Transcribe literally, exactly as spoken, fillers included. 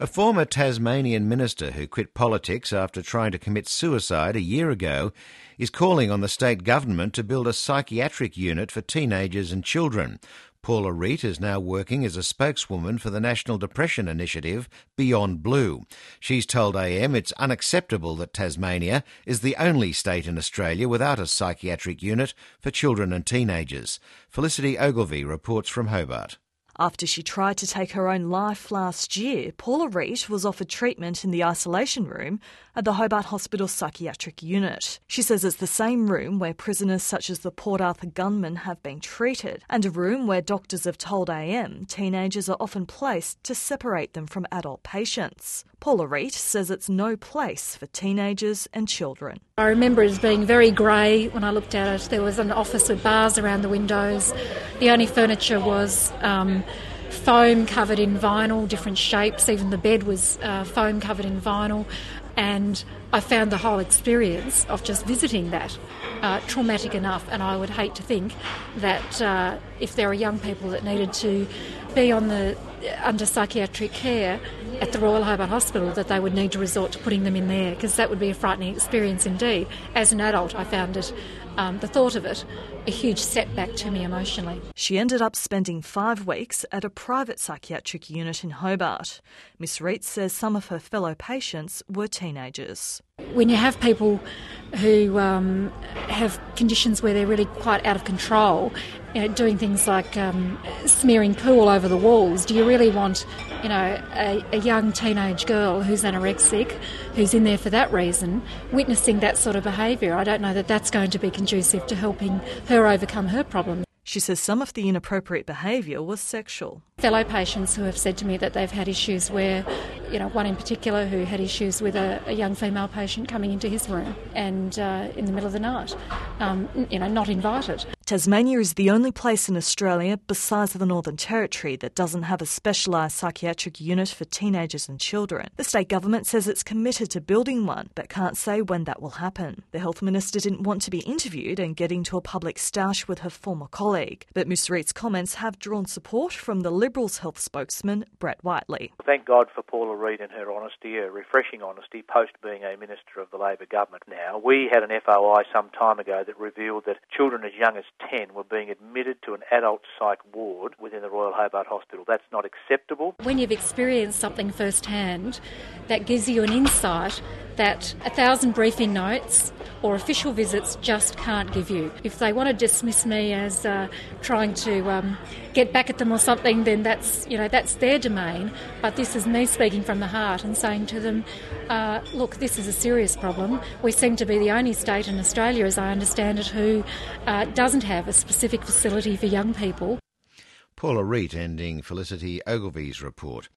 A former Tasmanian minister who quit politics after trying to commit suicide a year ago is calling on the state government to build a psychiatric unit for teenagers and children. Paula Reid is now working as a spokeswoman for the National Depression Initiative, Beyond Blue. She's told A M it's unacceptable that Tasmania is the only state in Australia without a psychiatric unit for children and teenagers. Felicity Ogilvie reports from Hobart. After she tried to take her own life last year, Paula Reid was offered treatment in the isolation room at the Hobart Hospital Psychiatric Unit. She says it's the same room where prisoners such as the Port Arthur gunmen have been treated, and a room where doctors have told A M teenagers are often placed to separate them from adult patients. Paula Reid says it's no place for teenagers and children. I remember it as being very grey when I looked at it. There was an office with bars around the windows. The only furniture was um, foam covered in vinyl, different shapes. Even the bed was uh, foam covered in vinyl. And I found the whole experience of just visiting that uh, traumatic enough. And I would hate to think that uh, if there are young people that needed to be on the under psychiatric care at the Royal Hobart Hospital, that they would need to resort to putting them in there, because that would be a frightening experience indeed. As an adult, I found it, um, the thought of it, a huge setback to me emotionally. She ended up spending five weeks at a private psychiatric unit in Hobart. Miss Reid says some of her fellow patients were teenagers. When you have people who um, have conditions where they're really quite out of control, you know, doing things like um, smearing poo all over the walls, do you really want, you know, a, a young teenage girl who's anorexic, who's in there for that reason, witnessing that sort of behaviour? I don't know that that's going to be conducive to helping her overcome her problem. She says some of the inappropriate behaviour was sexual. Fellow patients who have said to me that they've had issues where, you know, one in particular who had issues with a, a young female patient coming into his room and uh, in the middle of the night, um, you know, not invited. Tasmania is the only place in Australia besides the Northern Territory that doesn't have a specialised psychiatric unit for teenagers and children. The state government says it's committed to building one, but can't say when that will happen. The health minister didn't want to be interviewed and get into a public stoush with her former colleague, but Miss Reid's comments have drawn support from the Liberals health spokesman, Brett Whiteley. Thank God for Paula Reid and her honesty, a refreshing honesty post being a minister of the Labor government now. We had an F O I some time ago that revealed that children as young as ten were being admitted to an adult psych ward within the Royal Hobart Hospital. That's not acceptable. When you've experienced something firsthand, that gives you an insight that a thousand briefing notes or official visits just can't give you. If they want to dismiss me as uh, trying to um, get back at them or something, then that's, you know, that's their domain. But this is me speaking from the heart and saying to them, uh, look, this is a serious problem. We seem to be the only state in Australia, as I understand it, who uh, doesn't have a specific facility for young people. Paula Reid ending Felicity Ogilvie's report.